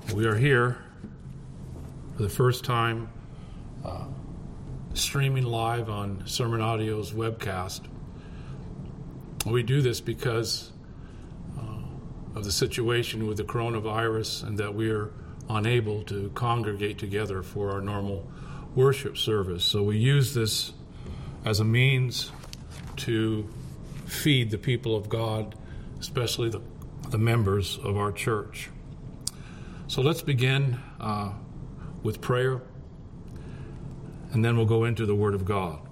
We are here for the first time streaming live on Sermon Audio's webcast. We do this because of the situation with the coronavirus and that we are unable to congregate together for our normal worship service. So we use this as a means to feed the people of God, especially the members of our church. So let's begin with prayer, and then we'll go into the Word of God.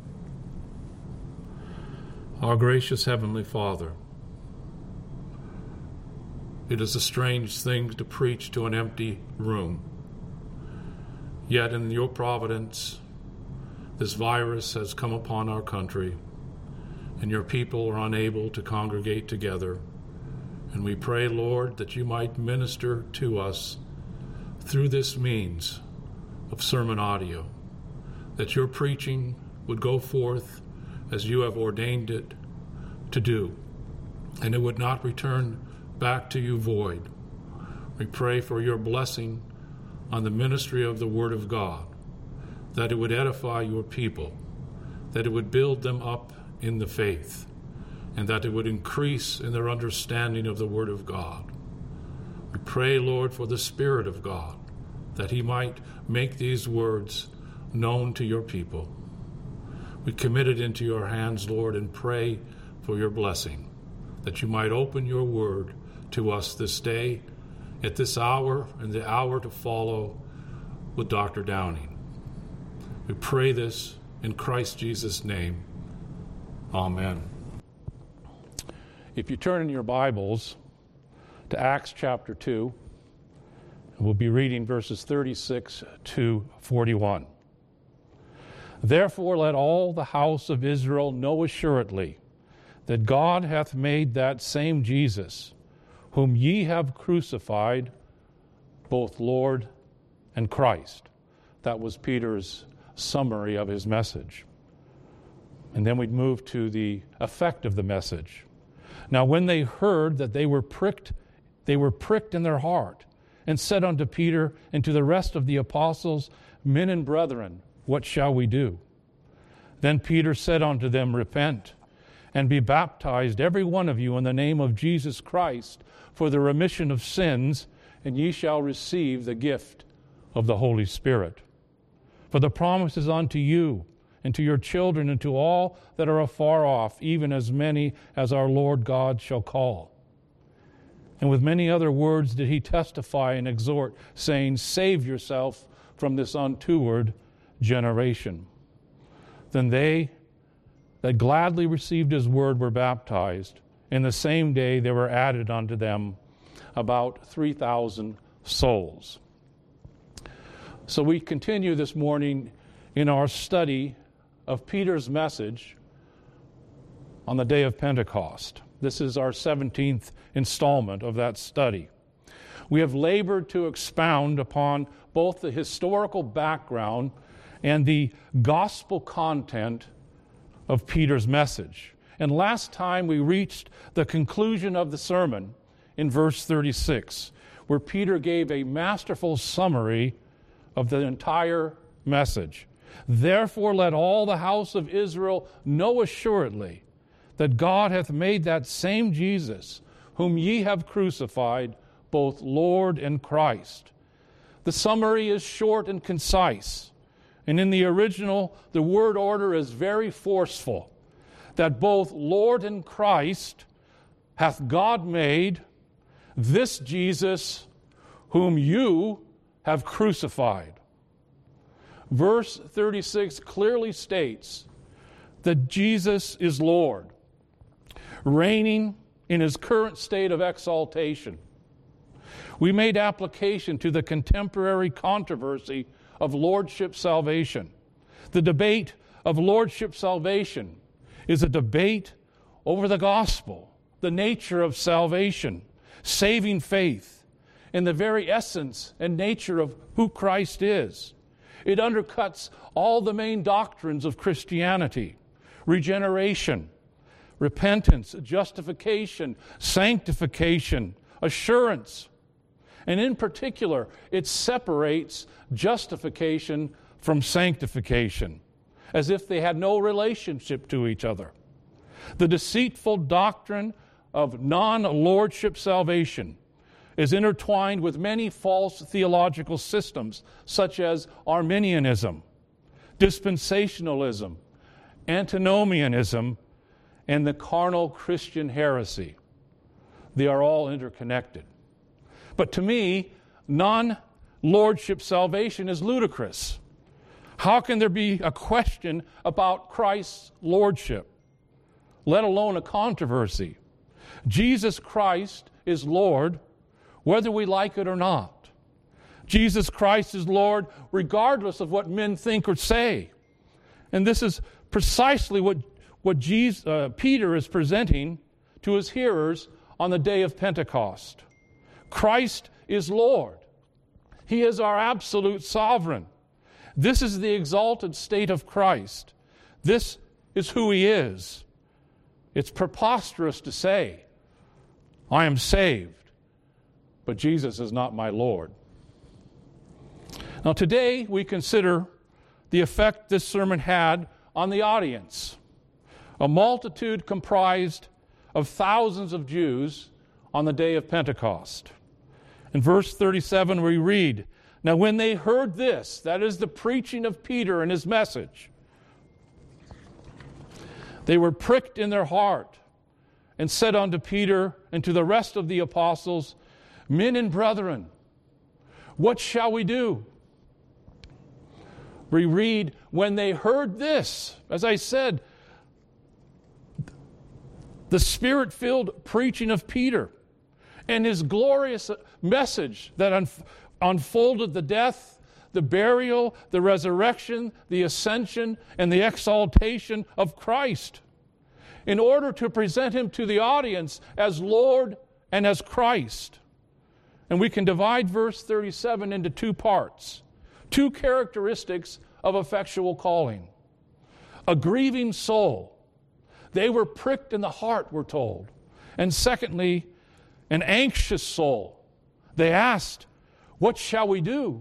Our gracious Heavenly Father, it is a strange thing to preach to an empty room. Yet in your providence, this virus has come upon our country, and your people are unable to congregate together. And we pray, Lord, that you might minister to us through this means of sermon audio, that your preaching would go forth as you have ordained it to do, and it would not return back to you void. We pray for your blessing on the ministry of the Word of God, that it would edify your people, that it would build them up in the faith, and that it would increase in their understanding of the Word of God. We pray, Lord, for the Spirit of God, that he might make these words known to your people. We commit it into your hands, Lord, and pray for your blessing, that you might open your word to us this day, at this hour, and the hour to follow with Dr. Downing. We pray this in Christ Jesus' name. Amen. If you turn in your Bibles to Acts chapter 2, we'll be reading verses 36 to 41. Therefore let all the house of Israel know assuredly that God hath made that same Jesus, whom ye have crucified, both Lord and Christ. That was Peter's summary of his message. And then we'd move to the effect of the message. Now when they heard that they were pricked in their heart, and said unto Peter and to the rest of the apostles, Men and brethren, what shall we do? Then Peter said unto them, Repent, and be baptized every one of you in the name of Jesus Christ for the remission of sins, and ye shall receive the gift of the Holy Spirit. For the promise is unto you, and to your children, and to all that are afar off, even as many as our Lord God shall call. And with many other words did he testify and exhort, saying, Save yourself from this untoward generation. Then they that gladly received his word were baptized. In the same day there were added unto them about 3,000 souls. So we continue this morning in our study of Peter's message on the day of Pentecost. This is our 17th installment of that study. We have labored to expound upon both the historical background and the gospel content of Peter's message. And last time we reached the conclusion of the sermon in verse 36, where Peter gave a masterful summary of the entire message. Therefore let all the house of Israel know assuredly that God hath made that same Jesus, whom ye have crucified, both Lord and Christ. The summary is short and concise, and in the original, the word order is very forceful, that both Lord and Christ hath God made this Jesus, whom you have crucified. Verse 36 clearly states that Jesus is Lord, reigning in his current state of exaltation. We made application to the contemporary controversy of lordship salvation. The debate of lordship salvation is a debate over the gospel, the nature of salvation, saving faith, and the very essence and nature of who Christ is. It undercuts all the main doctrines of Christianity: regeneration, repentance, justification, sanctification, assurance. And in particular, it separates justification from sanctification, as if they had no relationship to each other. The deceitful doctrine of non-lordship salvation is intertwined with many false theological systems, such as Arminianism, dispensationalism, antinomianism, and the carnal Christian heresy. They are all interconnected. But to me, non-lordship salvation is ludicrous. How can there be a question about Christ's lordship, let alone a controversy? Jesus Christ is Lord, whether we like it or not. Jesus Christ is Lord regardless of what men think or say. And this is precisely what Peter is presenting to his hearers on the day of Pentecost. Christ is Lord. He is our absolute sovereign. This is the exalted state of Christ. This is who He is. It's preposterous to say, I am saved, but Jesus is not my Lord. Now today we consider the effect this sermon had on the audience. A multitude comprised of thousands of Jews on the day of Pentecost. In verse 37 we read, Now when they heard this, that is the preaching of Peter and his message, they were pricked in their heart and said unto Peter and to the rest of the apostles, Men and brethren, what shall we do? We read, when they heard this, as I said, the Spirit-filled preaching of Peter and his glorious message that unfolded the death, the burial, the resurrection, the ascension, and the exaltation of Christ, in order to present Him to the audience as Lord and as Christ. And we can divide verse 37 into two parts, two characteristics of effectual calling. A grieving soul. They were pricked in the heart, we're told. And secondly, an anxious soul. They asked, what shall we do?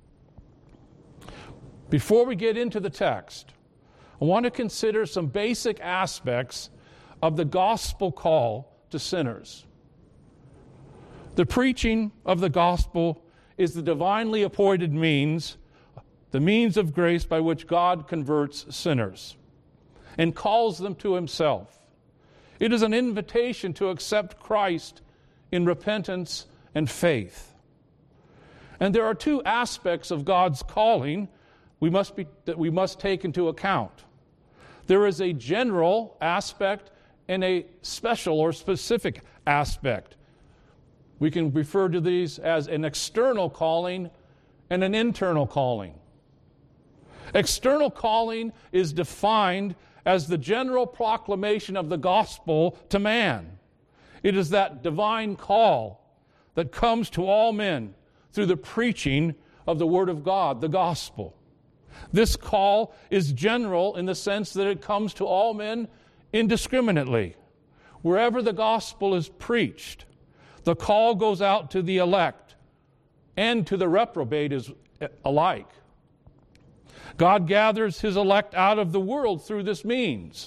Before we get into the text, I want to consider some basic aspects of the gospel call to sinners. The preaching of the gospel is the divinely appointed means, the means of grace by which God converts sinners and calls them to Himself. It is an invitation to accept Christ in repentance and faith. And there are two aspects of God's calling that we must take into account. There is a general aspect and a special or specific aspect. We can refer to these as an external calling and an internal calling. External calling is defined as the general proclamation of the gospel to man. It is that divine call that comes to all men through the preaching of the Word of God, the gospel. This call is general in the sense that it comes to all men indiscriminately. Wherever the gospel is preached, the call goes out to the elect and to the reprobate alike. God gathers His elect out of the world through this means.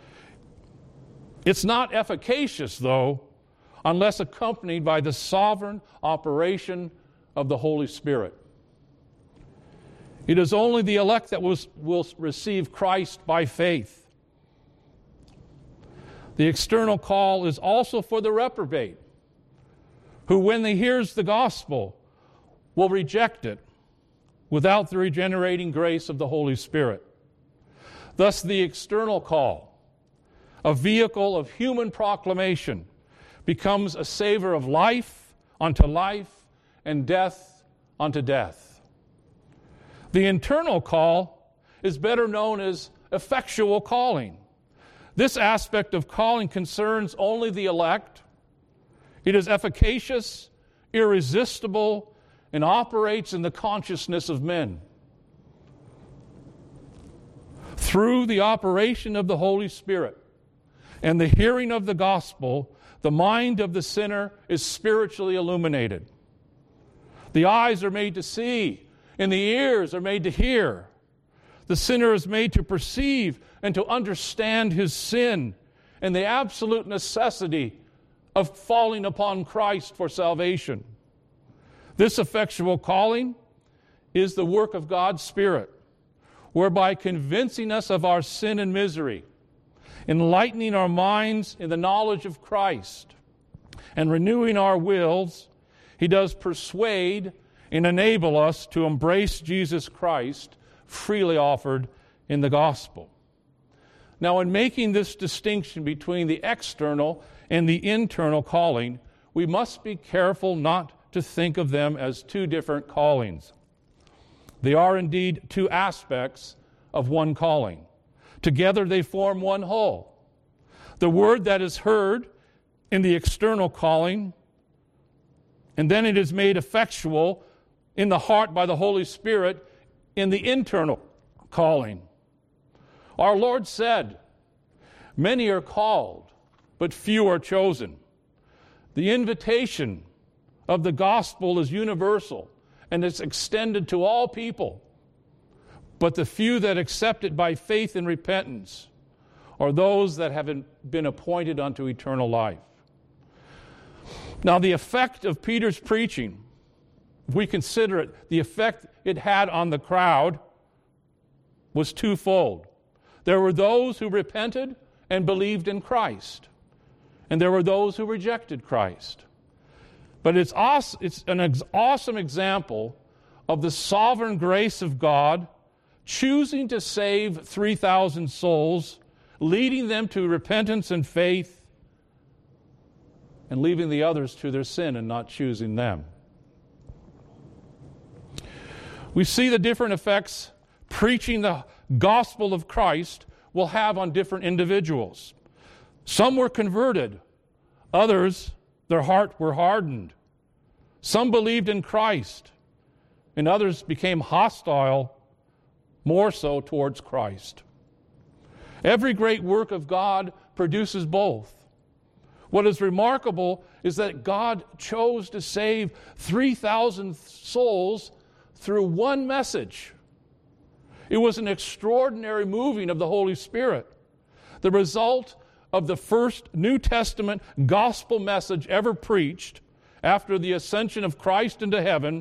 It's not efficacious, though, unless accompanied by the sovereign operation of the Holy Spirit. It is only the elect that will receive Christ by faith. The external call is also for the reprobate, who, when he hears the gospel, will reject it without the regenerating grace of the Holy Spirit. Thus, the external call, a vehicle of human proclamation, becomes a savor of life unto life and death unto death. The internal call is better known as effectual calling. This aspect of calling concerns only the elect. It is efficacious, irresistible, and operates in the consciousness of men. Through the operation of the Holy Spirit and the hearing of the gospel, the mind of the sinner is spiritually illuminated. The eyes are made to see, and the ears are made to hear. The sinner is made to perceive and to understand his sin and the absolute necessity of falling upon Christ for salvation. This effectual calling is the work of God's Spirit, whereby convincing us of our sin and misery, enlightening our minds in the knowledge of Christ, and renewing our wills, He does persuade and enable us to embrace Jesus Christ freely offered in the gospel. Now, in making this distinction between the external and the internal calling, we must be careful not to think of them as two different callings. They are indeed two aspects of one calling. Together they form one whole. The word that is heard in the external calling, and then it is made effectual in the heart by the Holy Spirit in the internal calling. Our Lord said, "Many are called, but few are chosen." The invitation of the gospel is universal, and it's extended to all people. But the few that accept it by faith and repentance are those that have been appointed unto eternal life. Now, the effect of Peter's preaching, if we consider it, the effect it had on the crowd was twofold. There were those who repented and believed in Christ, and there were those who rejected Christ. But it's an awesome example of the sovereign grace of God choosing to save 3,000 souls, leading them to repentance and faith, and leaving the others to their sin and not choosing them. We see the different effects preaching the gospel of Christ will have on different individuals. Some were converted. Others, their heart were hardened. Some believed in Christ, and others became hostile, more so towards Christ. Every great work of God produces both. What is remarkable is that God chose to save 3,000 souls through one message. It was an extraordinary moving of the Holy Spirit. The result of the first New Testament gospel message ever preached after the ascension of Christ into heaven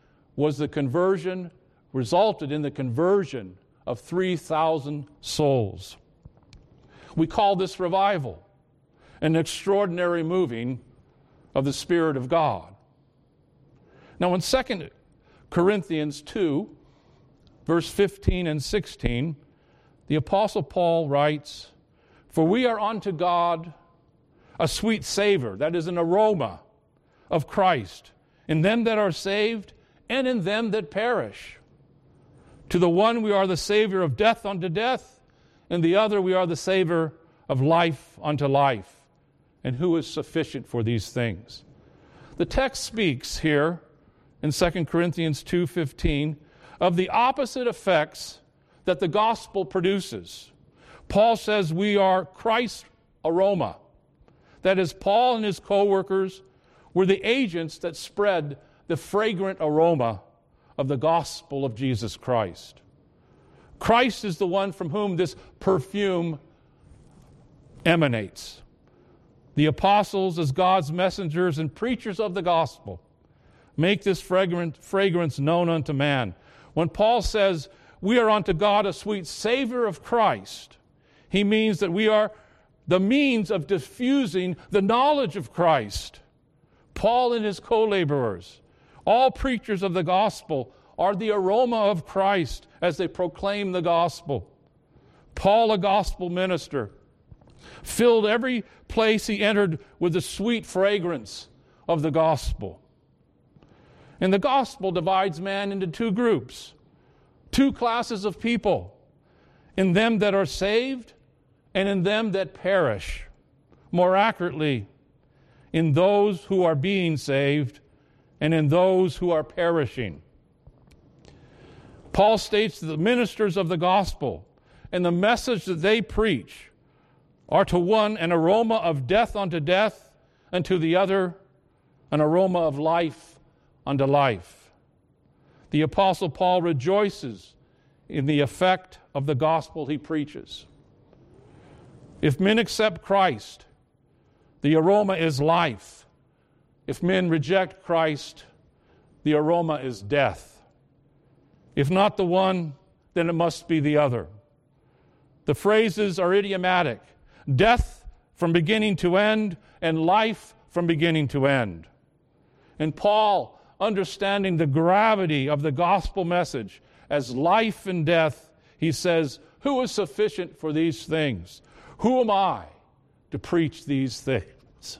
resulted in the conversion of 3,000 souls. We call this revival, an extraordinary moving of the Spirit of God. Now, in 2 Corinthians 2, verse 15 and 16, the Apostle Paul writes, "For we are unto God a sweet savor," that is an aroma of Christ, "in them that are saved and in them that perish. To the one we are the Savior of death unto death, and the other we are the Savior of life unto life. And who is sufficient for these things?" The text speaks here in 2 Corinthians 2:15 of the opposite effects that the gospel produces. Paul says we are Christ's aroma. That is, Paul and his co-workers were the agents that spread the fragrant aroma of the gospel of Jesus Christ. Christ is the one from whom this perfume emanates. The apostles, as God's messengers and preachers of the gospel, make this fragrance known unto man. When Paul says, "We are unto God a sweet savor of Christ," he means that we are the means of diffusing the knowledge of Christ. Paul and his co-laborers, all preachers of the gospel, are the aroma of Christ as they proclaim the gospel. Paul, a gospel minister, filled every place he entered with the sweet fragrance of the gospel. And the gospel divides man into two groups, two classes of people, in them that are saved and in them that perish. More accurately, in those who are being saved and in those who are perishing. Paul states that the ministers of the gospel and the message that they preach are to one an aroma of death unto death, and to the other an aroma of life unto life. The Apostle Paul rejoices in the effect of the gospel he preaches. If men accept Christ, the aroma is life. If men reject Christ, the aroma is death. If not the one, then it must be the other. The phrases are idiomatic: death from beginning to end, and life from beginning to end. And Paul, understanding the gravity of the gospel message as life and death, he says, "Who is sufficient for these things? Who am I to preach these things?"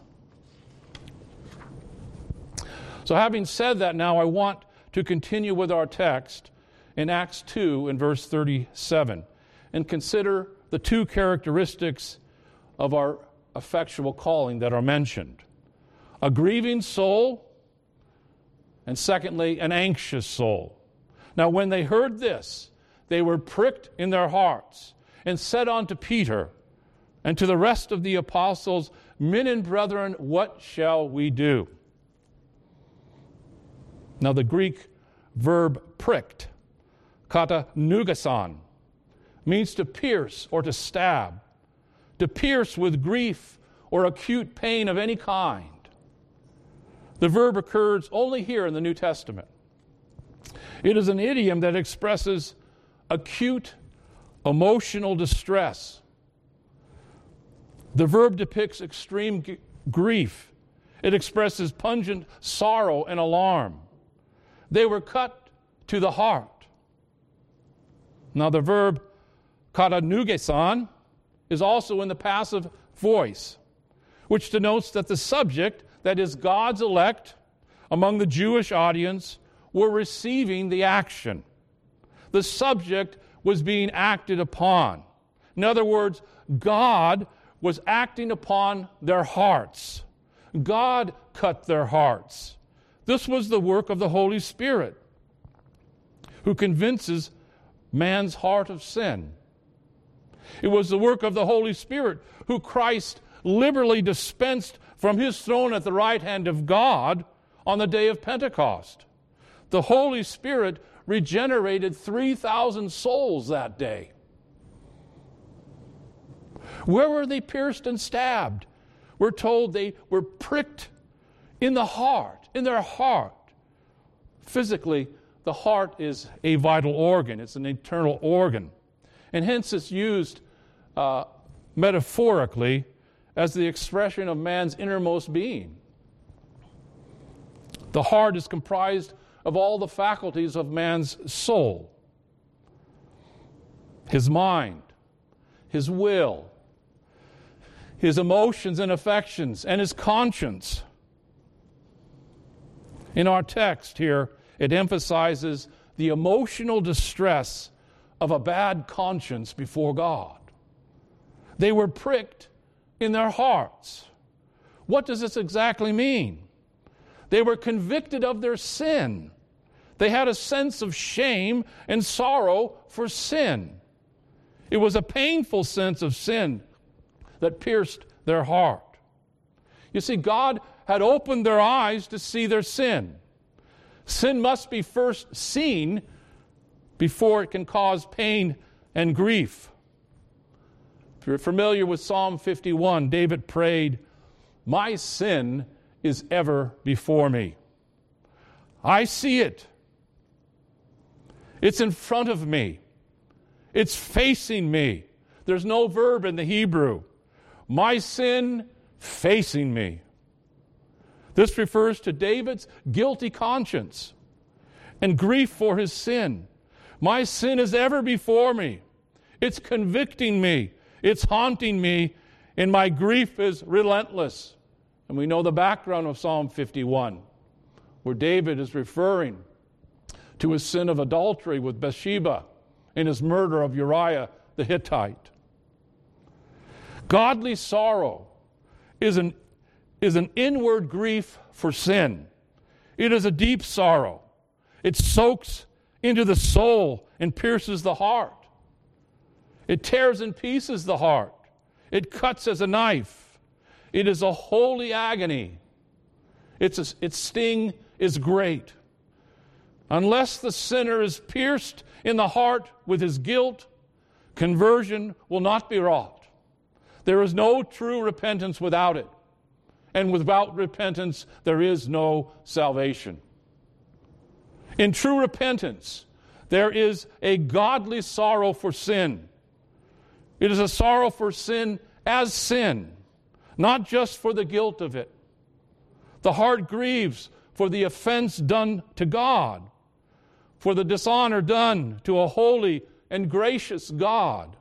So having said that, now I want to continue with our text in Acts 2 in verse 37 and consider the two characteristics of our effectual calling that are mentioned: a grieving soul, and secondly, an anxious soul. Now when they heard this, they were pricked in their hearts and said unto Peter and to the rest of the apostles, "Men and brethren, what shall we do?" Now the Greek verb pricked, katanugason, means to pierce or to stab, to pierce with grief or acute pain of any kind. The verb occurs only here in the New Testament. It is an idiom that expresses acute emotional distress. The verb depicts extreme grief. It expresses pungent sorrow and alarm. They were cut to the heart. Now the verb katanugesan is also in the passive voice, which denotes that the subject, that is God's elect among the Jewish audience, were receiving the action. The subject was being acted upon. In other words, God was acting upon their hearts. God cut their hearts. This was the work of the Holy Spirit, who convinces man's heart of sin. It was the work of the Holy Spirit, who Christ liberally dispensed from his throne at the right hand of God on the day of Pentecost. The Holy Spirit regenerated 3,000 souls that day. Where were they pierced and stabbed? We're told they were pricked in the heart, in their heart. Physically, the heart is a vital organ. It's an internal organ. And hence it's used metaphorically as the expression of man's innermost being. The heart is comprised of all the faculties of man's soul: his mind, his will, his emotions and affections, and his conscience. In our text here, it emphasizes the emotional distress of a bad conscience before God. They were pricked in their hearts. What does this exactly mean? They were convicted of their sin. They had a sense of shame and sorrow for sin. It was a painful sense of sin that pierced their heart. You see, God had opened their eyes to see their sin. Sin must be first seen before it can cause pain and grief. If you're familiar with Psalm 51, David prayed, "My sin is ever before me. I see it. It's in front of me. It's facing me." There's no verb in the Hebrew. My sin facing me. This refers to David's guilty conscience and grief for his sin. My sin is ever before me. It's convicting me. It's haunting me, and my grief is relentless. And we know the background of Psalm 51, where David is referring to his sin of adultery with Bathsheba and his murder of Uriah the Hittite. Godly sorrow is an inward grief for sin. It is a deep sorrow. It soaks into the soul and pierces the heart. It tears in pieces the heart. It cuts as a knife. It is a holy agony. Its sting is great. Unless the sinner is pierced in the heart with his guilt, conversion will not be wrought. There is no true repentance without it. And without repentance, there is no salvation. In true repentance, there is a godly sorrow for sin. It is a sorrow for sin as sin, not just for the guilt of it. The heart grieves for the offense done to God, for the dishonor done to a holy and gracious God.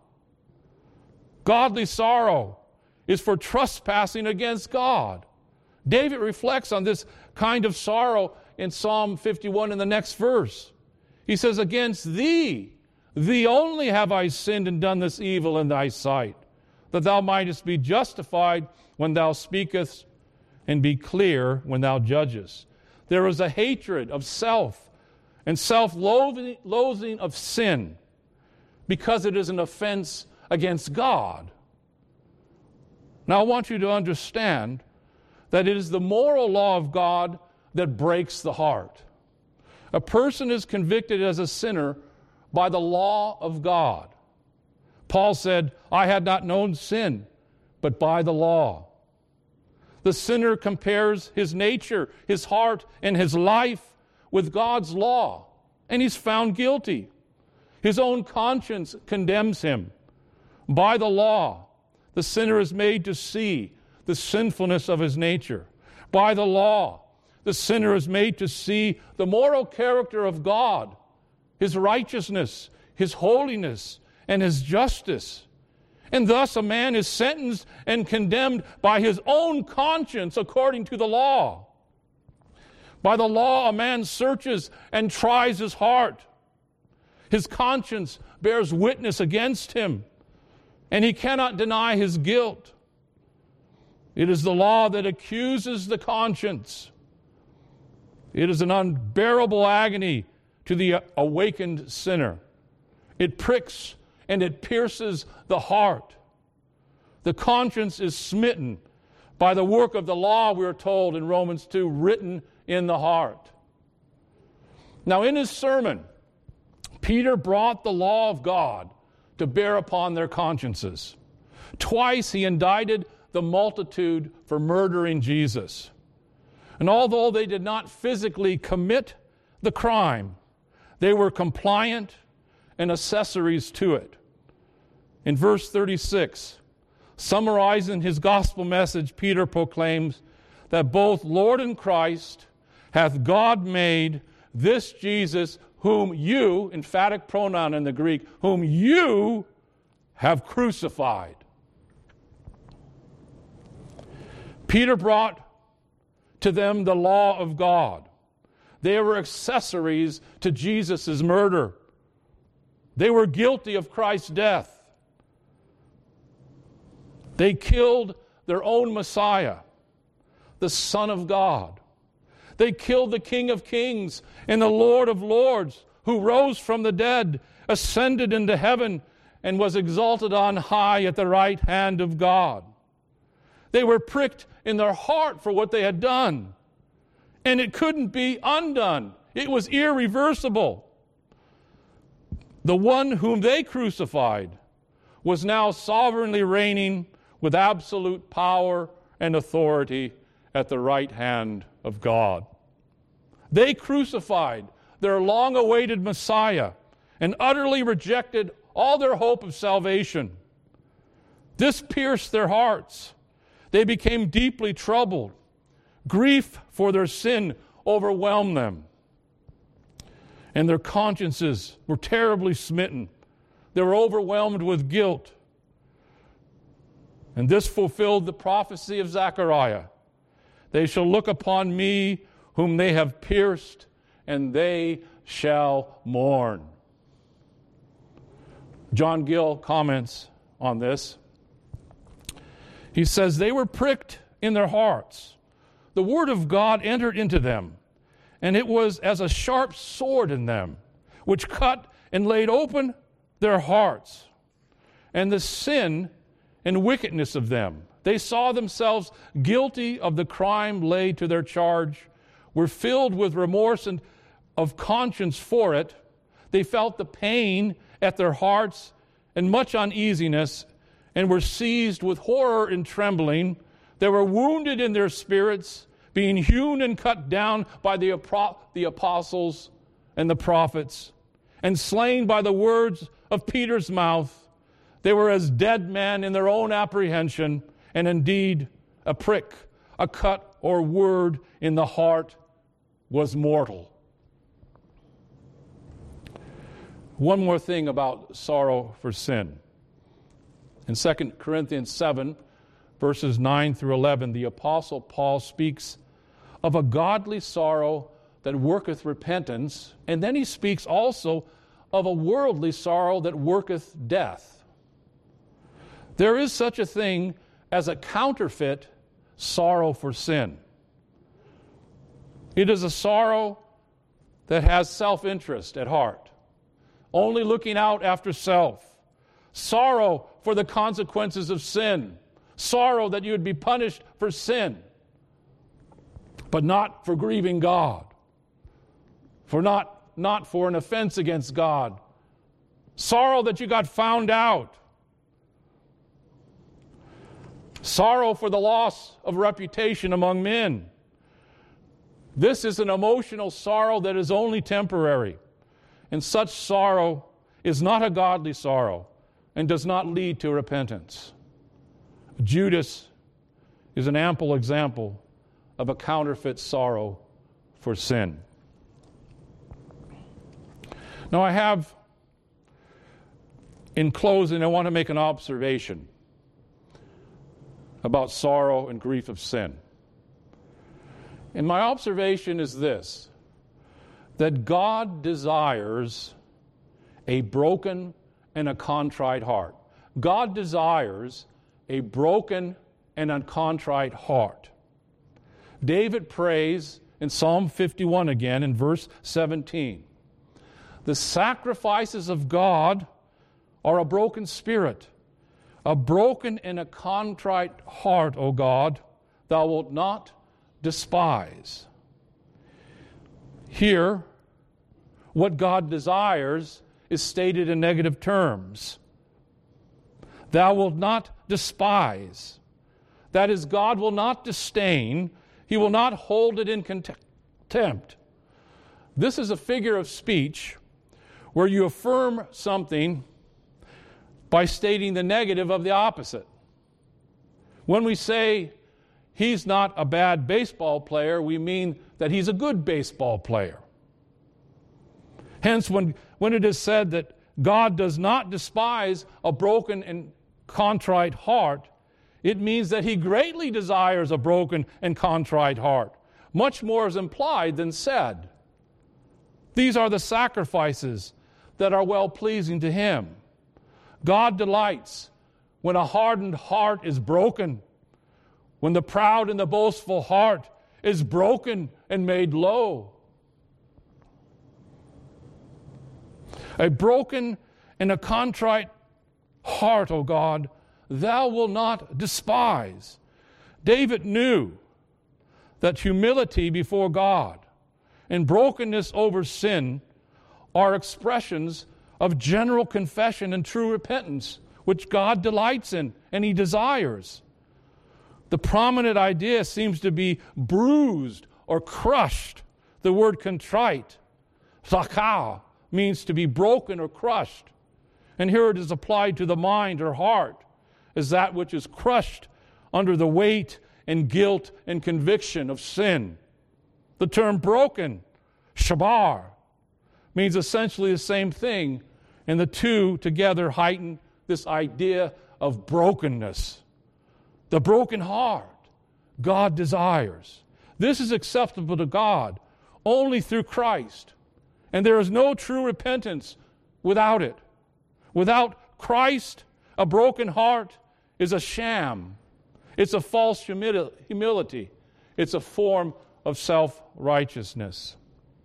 Godly sorrow is for trespassing against God. David reflects on this kind of sorrow in Psalm 51 in the next verse. He says, "Against thee only have I sinned and done this evil in thy sight, that thou mightest be justified when thou speakest and be clear when thou judgest." There is a hatred of self and self-loathing of sin because it is an offense against God. Now I want you to understand that it is the moral law of God that breaks the heart. A person is convicted as a sinner by the law of God. Paul said, "I had not known sin, but by the law." The sinner compares his nature, his heart, and his life with God's law, and he's found guilty. His own conscience condemns him. By the law, the sinner is made to see the sinfulness of his nature. By the law, the sinner is made to see the moral character of God, His righteousness, His holiness, and His justice. And thus a man is sentenced and condemned by his own conscience according to the law. By the law, a man searches and tries his heart. His conscience bears witness against him, and he cannot deny his guilt. It is the law that accuses the conscience. It is an unbearable agony to the awakened sinner. It pricks and it pierces the heart. The conscience is smitten by the work of the law, we are told in Romans 2, written in the heart. Now, in his sermon, Peter brought the law of God to bear upon their consciences. Twice he indicted the multitude for murdering Jesus. And although they did not physically commit the crime, they were compliant and accessories to it. In verse 36, summarizing his gospel message, Peter proclaims that both Lord and Christ hath God made this Jesus whom you, emphatic pronoun in the Greek, whom you have crucified. Peter brought to them the law of God. They were accessories to Jesus' murder. They were guilty of Christ's death. They killed their own Messiah, the Son of God. They killed the King of Kings and the Lord of Lords, who rose from the dead, ascended into heaven, and was exalted on high at the right hand of God. They were pricked in their heart for what they had done, and it couldn't be undone. It was irreversible. The one whom they crucified was now sovereignly reigning with absolute power and authority at the right hand of God. They crucified their long-awaited Messiah and utterly rejected all their hope of salvation. This pierced their hearts. They became deeply troubled. Grief for their sin overwhelmed them. And their consciences were terribly smitten. They were overwhelmed with guilt. And this fulfilled the prophecy of Zechariah. They shall look upon me whom they have pierced, and they shall mourn. John Gill comments on this. He says, they were pricked in their hearts. The word of God entered into them, and it was as a sharp sword in them, which cut and laid open their hearts, and the sin and wickedness of them. They saw themselves guilty of the crime laid to their charge, were filled with remorse, and of conscience for it. They felt the pain at their hearts and much uneasiness, and were seized with horror and trembling. They were wounded in their spirits, being hewn and cut down by the apostles and the prophets, and slain by the words of Peter's mouth. They were as dead men in their own apprehension, and indeed a prick, a cut or word in the heart was mortal. One more thing about sorrow for sin. In 2 Corinthians 7, verses 9 through 11, the Apostle Paul speaks of a godly sorrow that worketh repentance, and then he speaks also of a worldly sorrow that worketh death. There is such a thing as a counterfeit sorrow for sin. It is a sorrow that has self-interest at heart, only looking out after self. Sorrow for the consequences of sin. Sorrow that you would be punished for sin, but not for grieving God, for not for an offense against God. Sorrow that you got found out. Sorrow for the loss of reputation among men. This is an emotional sorrow that is only temporary, and such sorrow is not a godly sorrow and does not lead to repentance. Judas is an ample example of a counterfeit sorrow for sin. Now in closing, I want to make an observation about sorrow and grief of sin. And my observation is this, that God desires a broken and a contrite heart. God desires a broken and a contrite heart. David prays in Psalm 51 again in verse 17. The sacrifices of God are a broken spirit, a broken and a contrite heart, O God, thou wilt not despise. Here, what God desires is stated in negative terms. Thou wilt not despise. That is, God will not disdain. He will not hold it in contempt. This is a figure of speech where you affirm something by stating the negative of the opposite. When we say he's not a bad baseball player, we mean that he's a good baseball player. Hence, when it is said that God does not despise a broken and contrite heart, it means that he greatly desires a broken and contrite heart. Much more is implied than said. These are the sacrifices that are well-pleasing to him. God delights when a hardened heart is broken, when the proud and the boastful heart is broken and made low. A broken and a contrite heart, O God, thou wilt not despise. David knew that humility before God and brokenness over sin are expressions of general confession and true repentance, which God delights in and he desires. The prominent idea seems to be bruised or crushed. The word contrite, sakah, means to be broken or crushed. And here it is applied to the mind or heart as that which is crushed under the weight and guilt and conviction of sin. The term broken, shabar, means essentially the same thing, and the two together heighten this idea of brokenness. The broken heart God desires. This is acceptable to God only through Christ, and there is no true repentance without it. Without Christ, a broken heart is a sham. It's a false humility. It's a form of self-righteousness.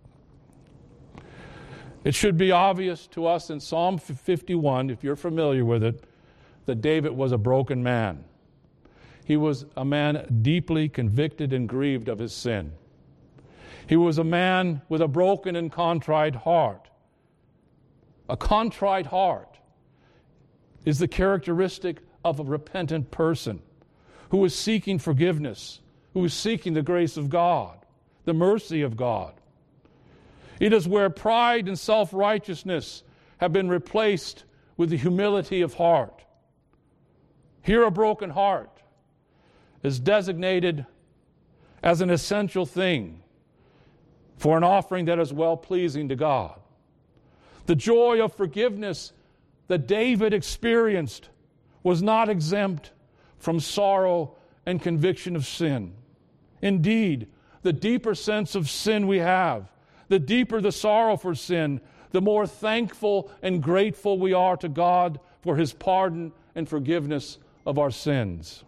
It should be obvious to us in Psalm 51, if you're familiar with it, that David was a broken man. He was a man deeply convicted and grieved of his sin. He was a man with a broken and contrite heart. A contrite heart is the characteristic of a repentant person who is seeking forgiveness, who is seeking the grace of God, the mercy of God. It is where pride and self-righteousness have been replaced with the humility of heart. Here, a broken heart is designated as an essential thing for an offering that is well-pleasing to God. The joy of forgiveness that David experienced was not exempt from sorrow and conviction of sin. Indeed, the deeper sense of sin we have, the deeper the sorrow for sin, the more thankful and grateful we are to God for His pardon and forgiveness of our sins.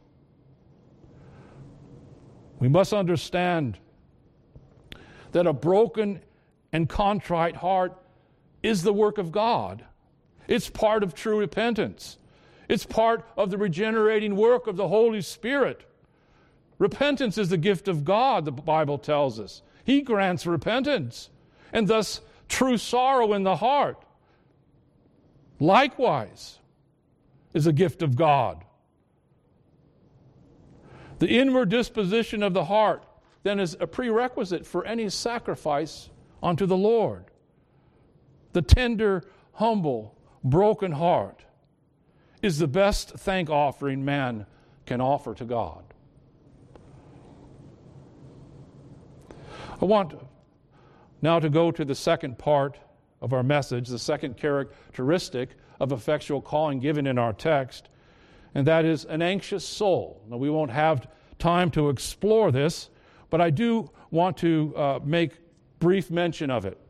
We must understand that a broken and contrite heart is the work of God. It's part of true repentance. It's part of the regenerating work of the Holy Spirit. Repentance is the gift of God, the Bible tells us. He grants repentance, and thus true sorrow in the heart, likewise, is a gift of God. The inward disposition of the heart then is a prerequisite for any sacrifice unto the Lord. The tender, humble, broken heart is the best thank offering man can offer to God. I want now to go to the second part of our message, the second characteristic of effectual calling given in our text, and that is an anxious soul. Now, we won't have time to explore this, but I do want to make brief mention of it.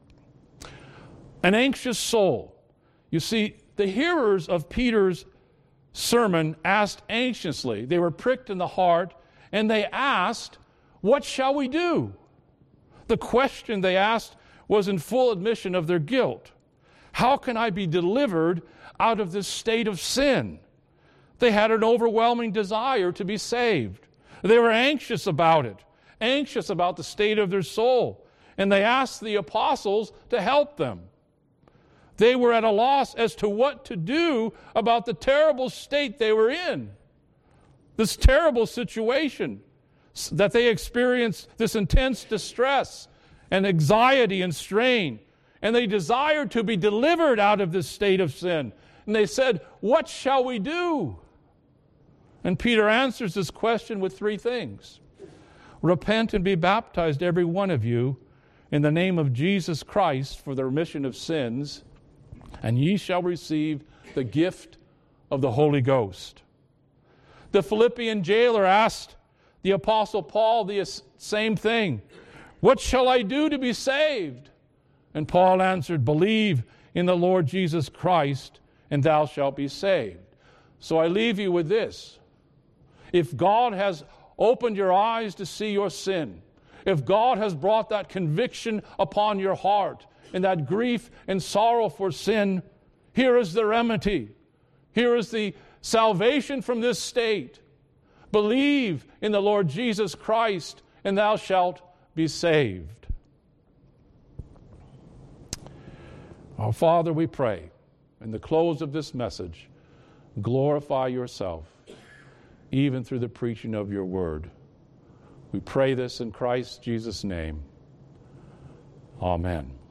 An anxious soul. You see, the hearers of Peter's sermon asked anxiously. They were pricked in the heart, and they asked, "What shall we do?" The question they asked was in full admission of their guilt. How can I be delivered out of this state of sin? They had an overwhelming desire to be saved. They were anxious about it, anxious about the state of their soul, and they asked the apostles to help them. They were at a loss as to what to do about the terrible state they were in, this terrible situation that they experienced, this intense distress and anxiety and strain, and they desired to be delivered out of this state of sin. And they said, "What shall we do?" And Peter answers this question with three things. Repent and be baptized, every one of you, in the name of Jesus Christ for the remission of sins, and ye shall receive the gift of the Holy Ghost. The Philippian jailer asked the Apostle Paul the same thing. What shall I do to be saved? And Paul answered, believe in the Lord Jesus Christ, and thou shalt be saved. So I leave you with this. If God has opened your eyes to see your sin, if God has brought that conviction upon your heart and that grief and sorrow for sin, here is the remedy. Here is the salvation from this state. Believe in the Lord Jesus Christ, and thou shalt be saved. Our Father, we pray, in the close of this message, glorify yourself, even through the preaching of your word. We pray this in Christ Jesus' name. Amen.